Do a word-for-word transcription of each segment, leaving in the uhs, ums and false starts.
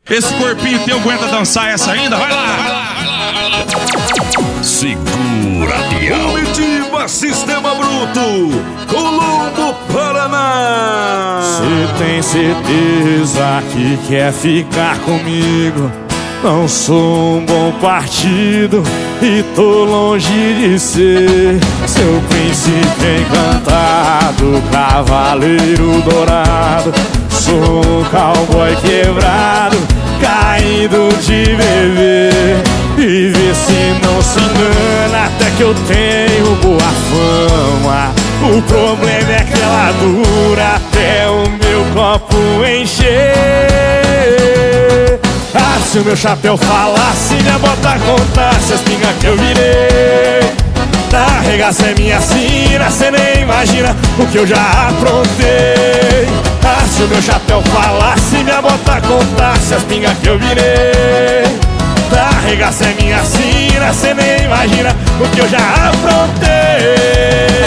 Esse corpinho teu aguenta dançar essa ainda? Vai lá, vai lá, vai lá, vai lá. Segura, Bial. Comitiva Sistema Bruto, Colombo, Paraná. Cê tem certeza que quer ficar comigo? Não sou um bom partido e tô longe de ser seu príncipe encantado, cavaleiro dourado. Sou um cowboy quebrado, caído de beber. E vê se não se engana, até que eu tenho boa fama. O problema é que ela dura até o meu copo encher. Ah, se o meu chapéu falasse, minha bota contasse as pingas que eu virei. Da regaça é minha sina, cê nem imagina o que eu já aprontei. Ah, se o meu chapéu falasse, minha bota contasse as pingas que eu virei. Da regaça é minha sina, cê nem imagina o que eu já aprontei.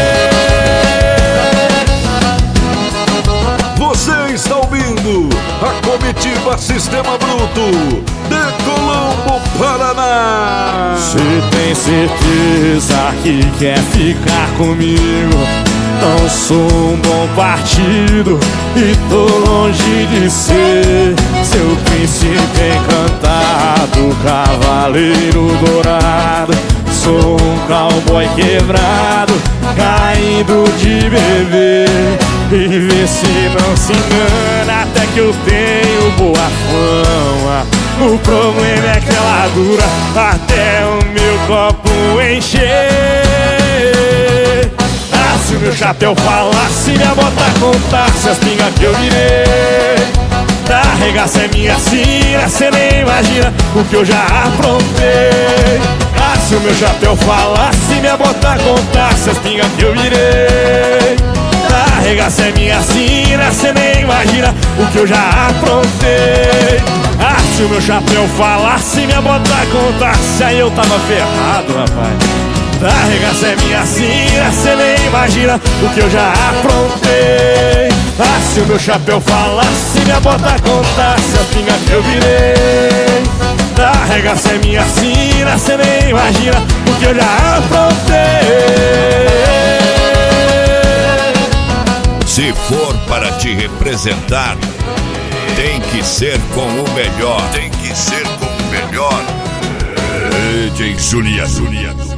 Você está ouvindo a Comitiva Sistema Bruto de Colombo, Paraná. Cê tem certeza que quer ficar comigo? Não sou um bom partido e tô longe de ser seu príncipe encantado, cavaleiro dourado. Sou um cowboy quebrado, caído de beber. E vê se não se engana, até que eu tenho boa fama. O problema é que ela dura até o meu copo encher. Ah, se o meu chapéu falasse, minha bota contasse as pingas que eu virei. Da regaça é minha sina, cê nem imagina o que eu já aprontei. Ah, se o meu chapéu falasse, minha bota contasse as pingas que eu virei. Da regaça é minha sina, cê nem imagina o que eu já aprontei. Ah, se o meu chapéu falasse, minha bota contasse, aí eu tava ferrado, rapaz. Da regaça é minha sina, cê nem imagina o que eu já aprontei. Ah, se o meu chapéu falasse, minha bota contasse as pingas que eu virei. Da regaça é minha sina, cê nem imagina o que eu já aprontei. Se for para te representar, tem que ser com o melhor. Tem que ser com o melhor. D J Julia, Julia.